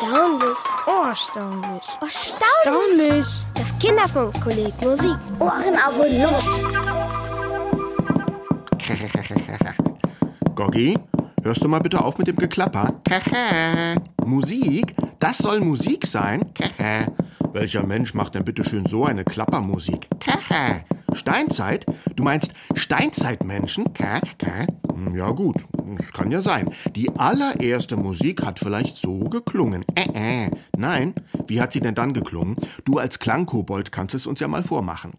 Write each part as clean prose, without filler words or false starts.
Erstaunlich. Oh, erstaunlich. Erstaunlich. Das Kinderfunkkolleg Musik. Ohren auf und los. Goggi, hörst du mal bitte auf mit dem Geklapper? Musik? Das soll Musik sein? Welcher Mensch macht denn bitte schön so eine Klappermusik? Steinzeit? Du meinst Steinzeitmenschen? Ja gut, das kann ja sein. Die allererste Musik hat vielleicht so geklungen. Nein, wie hat sie denn dann geklungen? Du als Klangkobold kannst es uns ja mal vormachen.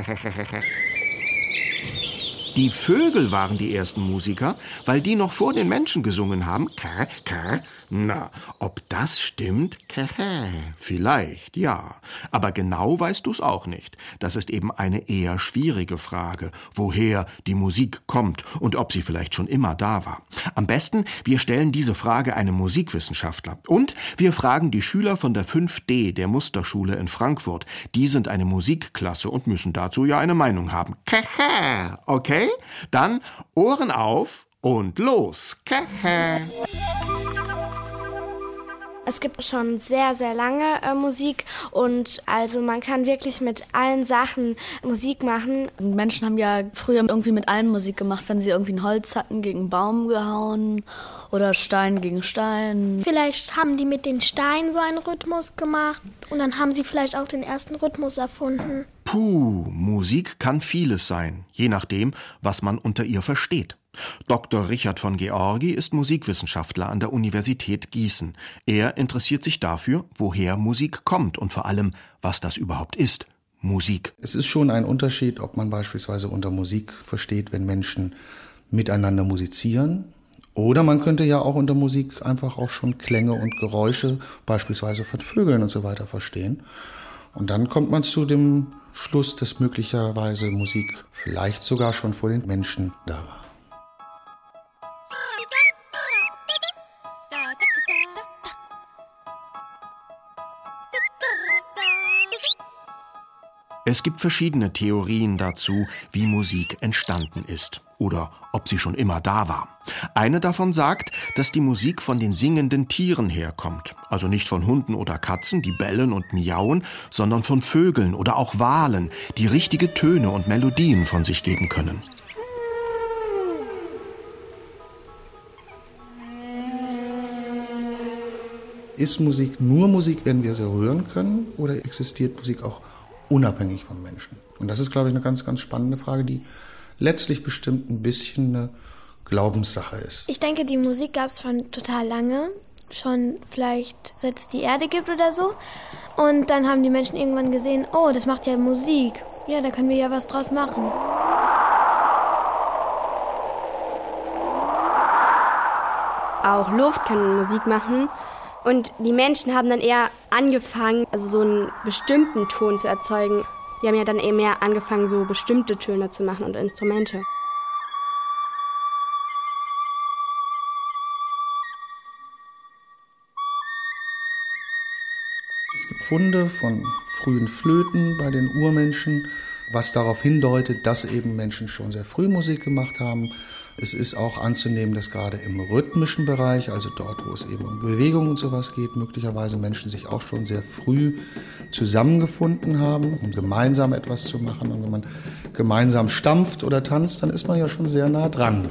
Die Vögel waren die ersten Musiker, weil die noch vor den Menschen gesungen haben. Na, ob das stimmt? Vielleicht, ja. Aber genau weißt du es auch nicht. Das ist eben eine eher schwierige Frage, woher die Musik kommt und ob sie vielleicht schon immer da war. Am besten, wir stellen diese Frage einem Musikwissenschaftler. Und wir fragen die Schüler von der 5D der Musterschule in Frankfurt. Die sind eine Musikklasse und müssen dazu ja eine Meinung haben. Okay? Dann Ohren auf und los. Es gibt schon sehr, sehr lange Musik und also man kann wirklich mit allen Sachen Musik machen. Menschen haben ja früher irgendwie mit allem Musik gemacht, wenn sie irgendwie ein Holz hatten, gegen einen Baum gehauen oder Stein gegen Stein. Vielleicht haben die mit den Steinen so einen Rhythmus gemacht und dann haben sie vielleicht auch den ersten Rhythmus erfunden. Musik kann vieles sein, je nachdem, was man unter ihr versteht. Dr. Richard von Georgi ist Musikwissenschaftler an der Universität Gießen. Er interessiert sich dafür, woher Musik kommt und vor allem, was das überhaupt ist. Musik. Es ist schon ein Unterschied, ob man beispielsweise unter Musik versteht, wenn Menschen miteinander musizieren. Oder man könnte ja auch unter Musik einfach auch schon Klänge und Geräusche, beispielsweise von Vögeln und so weiter, verstehen. Und dann kommt man zu dem Schluss, dass möglicherweise Musik vielleicht sogar schon vor den Menschen da war. Es gibt verschiedene Theorien dazu, wie Musik entstanden ist oder ob sie schon immer da war. Eine davon sagt, dass die Musik von den singenden Tieren herkommt. Also nicht von Hunden oder Katzen, die bellen und miauen, sondern von Vögeln oder auch Walen, die richtige Töne und Melodien von sich geben können. Ist Musik nur Musik, wenn wir sie hören können, oder existiert Musik auch unabhängig vom Menschen? Und das ist, glaube ich, eine ganz, ganz spannende Frage, die letztlich bestimmt ein bisschen eine Glaubenssache ist. Ich denke, die Musik gab es schon total lange, schon vielleicht seit es die Erde gibt oder so. Und dann haben die Menschen irgendwann gesehen, oh, das macht ja Musik. Ja, da können wir ja was draus machen. Auch Luft kann Musik machen. Und die Menschen haben dann eher angefangen, also so einen bestimmten Ton zu erzeugen. Die haben ja dann eher mehr angefangen, so bestimmte Töne zu machen und Instrumente. Es gibt Funde von frühen Flöten bei den Urmenschen, was darauf hindeutet, dass eben Menschen schon sehr früh Musik gemacht haben. Es ist auch anzunehmen, dass gerade im rhythmischen Bereich, also dort, wo es eben um Bewegung und sowas geht, möglicherweise Menschen sich auch schon sehr früh zusammengefunden haben, um gemeinsam etwas zu machen. Und wenn man gemeinsam stampft oder tanzt, dann ist man ja schon sehr nah dran.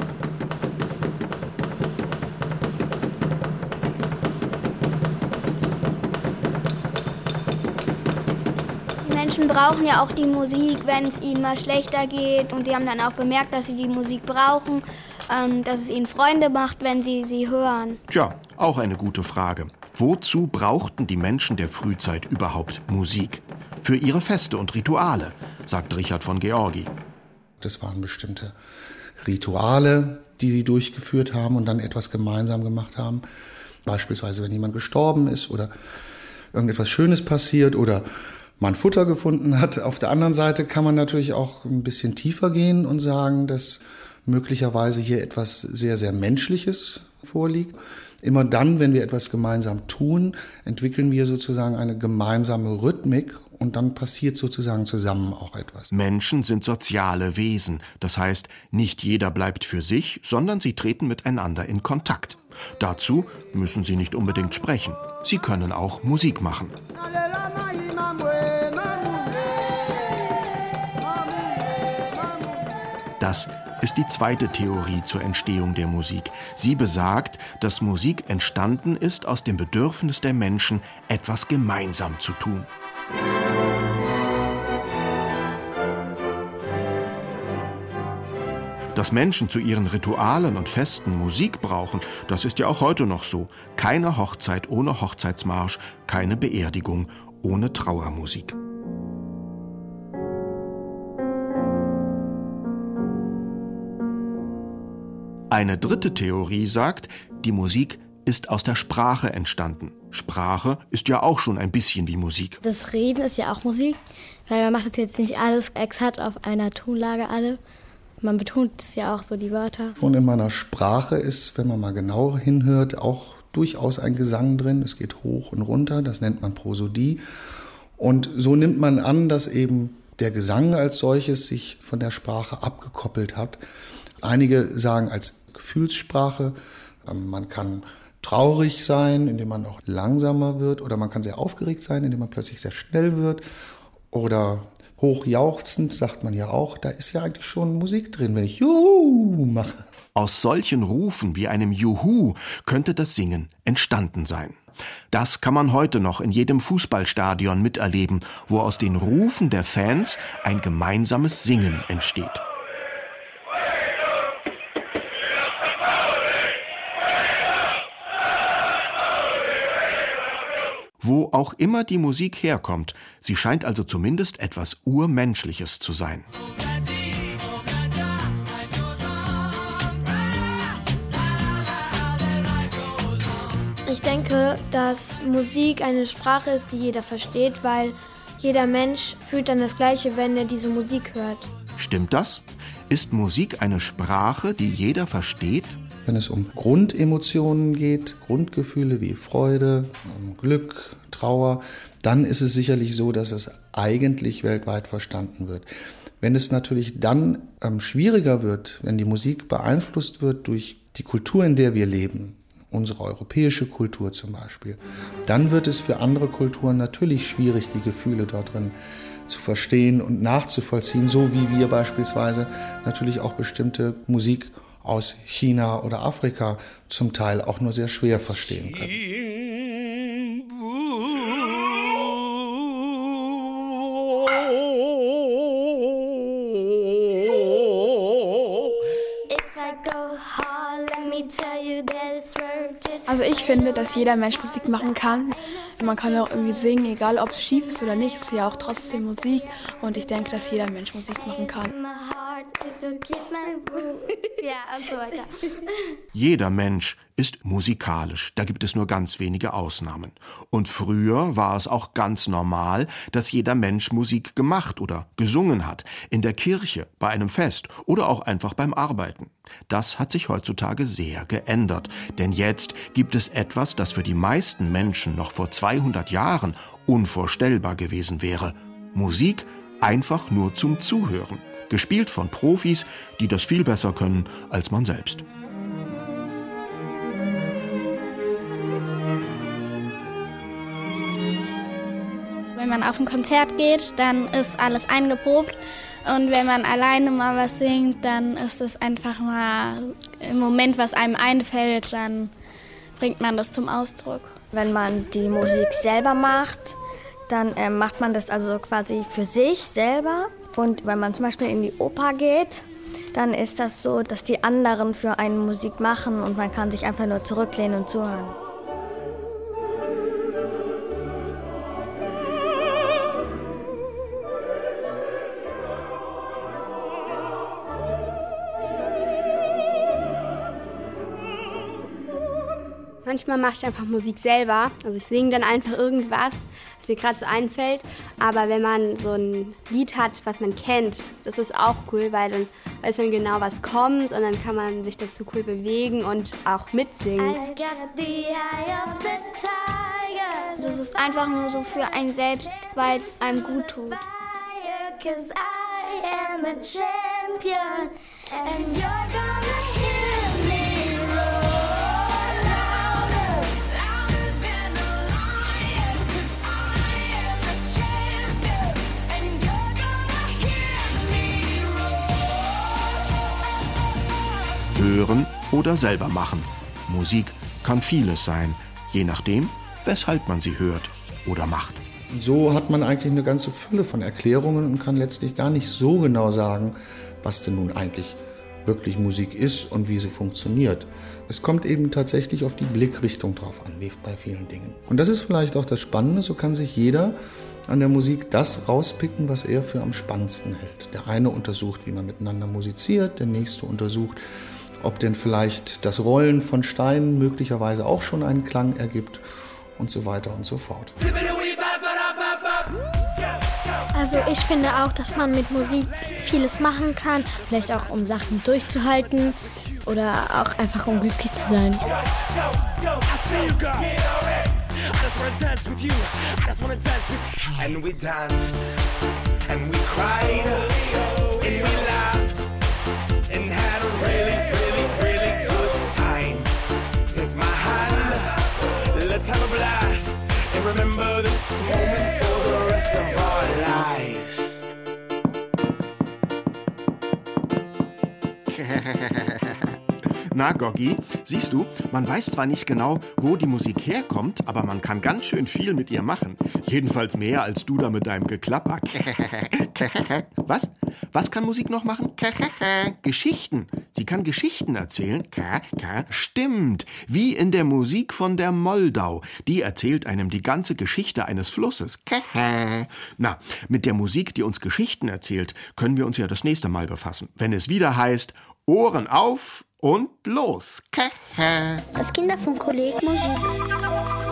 Menschen brauchen ja auch die Musik, wenn es ihnen mal schlechter geht. Und sie haben dann auch bemerkt, dass sie die Musik brauchen, dass es ihnen Freunde macht, wenn sie sie hören. Tja, auch eine gute Frage. Wozu brauchten die Menschen der Frühzeit überhaupt Musik? Für ihre Feste und Rituale, sagt Richard von Georgi. Das waren bestimmte Rituale, die sie durchgeführt haben und dann etwas gemeinsam gemacht haben. Beispielsweise, wenn jemand gestorben ist oder irgendetwas Schönes passiert oder man Futter gefunden hat. Auf der anderen Seite kann man natürlich auch ein bisschen tiefer gehen und sagen, dass möglicherweise hier etwas sehr, sehr Menschliches vorliegt. Immer dann, wenn wir etwas gemeinsam tun, entwickeln wir sozusagen eine gemeinsame Rhythmik und dann passiert sozusagen zusammen auch etwas. Menschen sind soziale Wesen. Das heißt, nicht jeder bleibt für sich, sondern sie treten miteinander in Kontakt. Dazu müssen sie nicht unbedingt sprechen. Sie können auch Musik machen. Das ist die zweite Theorie zur Entstehung der Musik. Sie besagt, dass Musik entstanden ist aus dem Bedürfnis der Menschen, etwas gemeinsam zu tun. Dass Menschen zu ihren Ritualen und Festen Musik brauchen, das ist ja auch heute noch so. Keine Hochzeit ohne Hochzeitsmarsch, keine Beerdigung ohne Trauermusik. Eine dritte Theorie sagt, die Musik ist aus der Sprache entstanden. Sprache ist ja auch schon ein bisschen wie Musik. Das Reden ist ja auch Musik, weil man macht das jetzt nicht alles exakt auf einer Tonlage alle. Man betont es ja auch so, die Wörter. Schon in meiner Sprache ist, wenn man mal genau hinhört, auch durchaus ein Gesang drin. Es geht hoch und runter, das nennt man Prosodie. Und so nimmt man an, dass eben der Gesang als solches sich von der Sprache abgekoppelt hat. Einige sagen als Gefühlssprache, man kann traurig sein, indem man auch langsamer wird, oder man kann sehr aufgeregt sein, indem man plötzlich sehr schnell wird, oder hochjauchzend, sagt man ja auch, da ist ja eigentlich schon Musik drin, wenn ich Juhu mache. Aus solchen Rufen wie einem Juhu könnte das Singen entstanden sein. Das kann man heute noch in jedem Fußballstadion miterleben, wo aus den Rufen der Fans ein gemeinsames Singen entsteht. Wo auch immer die Musik herkommt, sie scheint also zumindest etwas Urmenschliches zu sein. Ich denke, dass Musik eine Sprache ist, die jeder versteht, weil jeder Mensch fühlt dann das Gleiche, wenn er diese Musik hört. Stimmt das? Ist Musik eine Sprache, die jeder versteht? Wenn es um Grundemotionen geht, Grundgefühle wie Freude, Glück, Trauer, dann ist es sicherlich so, dass es eigentlich weltweit verstanden wird. Wenn es natürlich dann schwieriger wird, wenn die Musik beeinflusst wird durch die Kultur, in der wir leben, unsere europäische Kultur zum Beispiel, dann wird es für andere Kulturen natürlich schwierig, die Gefühle dort drin zu verstehen und nachzuvollziehen, so wie wir beispielsweise natürlich auch bestimmte Musik aus China oder Afrika zum Teil auch nur sehr schwer verstehen können. Also ich finde, dass jeder Mensch Musik machen kann. Man kann auch irgendwie singen, egal ob es schief ist oder nicht, es ist ja auch trotzdem Musik. Und ich denke, dass jeder Mensch Musik machen kann. Ja, und so weiter. Jeder Mensch ist musikalisch, da gibt es nur ganz wenige Ausnahmen. Und früher war es auch ganz normal, dass jeder Mensch Musik gemacht oder gesungen hat. In der Kirche, bei einem Fest oder auch einfach beim Arbeiten. Das hat sich heutzutage sehr geändert. Denn jetzt gibt es etwas, das für die meisten Menschen noch vor 200 Jahren unvorstellbar gewesen wäre. Musik einfach nur zum Zuhören. Gespielt von Profis, die das viel besser können als man selbst. Wenn man auf ein Konzert geht, dann ist alles eingeprobt. Und wenn man alleine mal was singt, dann ist es einfach mal im Moment, was einem einfällt, dann bringt man das zum Ausdruck. Wenn man die Musik selber macht, dann macht man das also quasi für sich selber. Und wenn man zum Beispiel in die Oper geht, dann ist das so, dass die anderen für einen Musik machen und man kann sich einfach nur zurücklehnen und zuhören. Manchmal mache ich einfach Musik selber. Also ich singe dann einfach irgendwas, was mir gerade so einfällt. Aber wenn man so ein Lied hat, was man kennt, das ist auch cool, weil dann weiß man genau, was kommt und dann kann man sich dazu cool bewegen und auch mitsingen. Das ist einfach nur so für einen selbst, weil es einem gut tut. hören oder selber machen. Musik kann vieles sein, je nachdem, weshalb man sie hört oder macht. So hat man eigentlich eine ganze Fülle von Erklärungen und kann letztlich gar nicht so genau sagen, was denn nun eigentlich wirklich Musik ist und wie sie funktioniert. Es kommt eben tatsächlich auf die Blickrichtung drauf an, wie bei vielen Dingen. Und das ist vielleicht auch das Spannende, so kann sich jeder an der Musik das rauspicken, was er für am spannendsten hält. Der eine untersucht, wie man miteinander musiziert, der nächste untersucht, ob denn vielleicht das Rollen von Steinen möglicherweise auch schon einen Klang ergibt und so weiter und so fort. Also ich finde auch, dass man mit Musik vieles machen kann, vielleicht auch um Sachen durchzuhalten oder auch einfach um glücklich zu sein. Let's have a blast and remember this moment for the rest of our lives. Na, Goggi, siehst du, man weiß zwar nicht genau, wo die Musik herkommt, aber man kann ganz schön viel mit ihr machen. Jedenfalls mehr als du da mit deinem Geklapper. Was? Was kann Musik noch machen? Geschichten. Sie kann Geschichten erzählen. Stimmt. Wie in der Musik von der Moldau. Die erzählt einem die ganze Geschichte eines Flusses. Na, mit der Musik, die uns Geschichten erzählt, können wir uns ja das nächste Mal befassen. Wenn es wieder heißt, Ohren auf und los. Das Kinderfunkkolleg Musik.